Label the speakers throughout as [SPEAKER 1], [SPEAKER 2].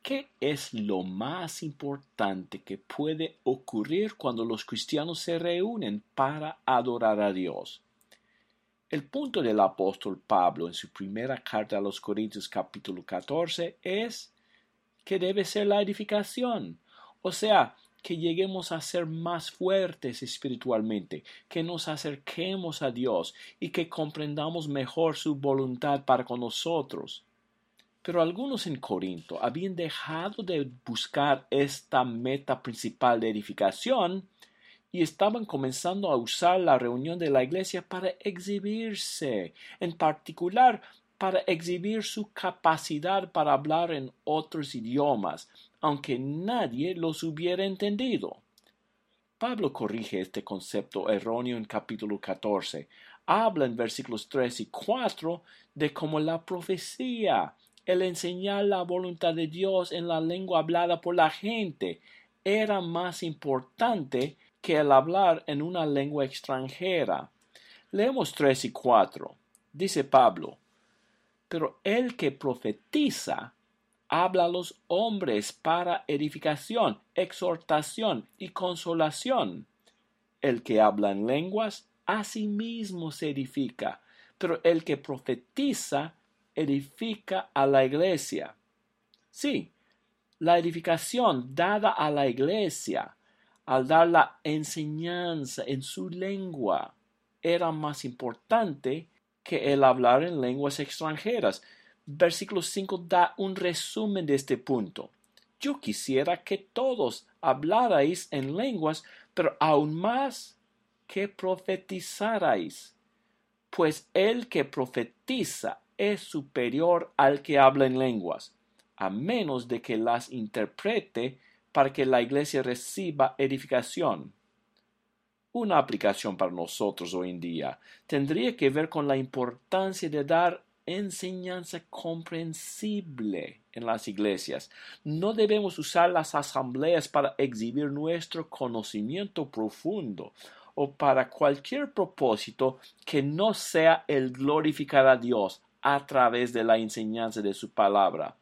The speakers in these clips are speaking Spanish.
[SPEAKER 1] ¿Qué es lo más importante que puede ocurrir cuando los cristianos se reúnen para adorar a Dios? El punto del apóstol Pablo en su primera carta a los Corintios capítulo 14 es que debe ser la edificación, o sea, que lleguemos a ser más fuertes espiritualmente, que nos acerquemos a Dios y que comprendamos mejor su voluntad para con nosotros. Pero algunos en Corinto habían dejado de buscar esta meta principal de edificación y estaban comenzando a usar la reunión de la iglesia para exhibirse, en particular para exhibir su capacidad para hablar en otros idiomas, aunque nadie los hubiera entendido. Pablo corrige este concepto erróneo en capítulo 14. Habla en versículos 3 y 4 de cómo la profecía, el enseñar la voluntad de Dios en la lengua hablada por la gente, era más importante que el hablar en una lengua extranjera. Leemos 3 y 4. Dice Pablo: pero el que profetiza habla a los hombres para edificación, exhortación y consolación. El que habla en lenguas a sí mismo se edifica, pero el que profetiza edifica a la iglesia. Sí, la edificación dada a la iglesia al dar la enseñanza en su lengua era más importante que el hablar en lenguas extranjeras. Versículo 5 da un resumen de este punto. Yo quisiera que todos hablarais en lenguas, pero aún más que profetizarais, pues el que profetiza es superior al que habla en lenguas, a menos de que las interprete para que la iglesia reciba edificación. Una aplicación para nosotros hoy en día tendría que ver con la importancia de dar enseñanza comprensible en las iglesias. No debemos usar las asambleas para exhibir nuestro conocimiento profundo o para cualquier propósito que no sea el glorificar a Dios a través de la enseñanza de su palabra.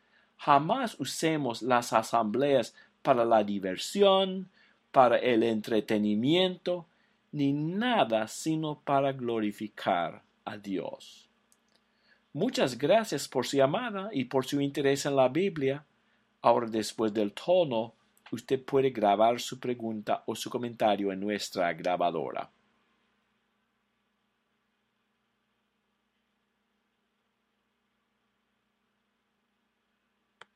[SPEAKER 1] Jamás usemos las asambleas para la diversión, para el entretenimiento, ni nada sino para glorificar a Dios. Muchas gracias por su llamada y por su interés en la Biblia. Ahora, después del tono, usted puede grabar su pregunta o su comentario en nuestra grabadora.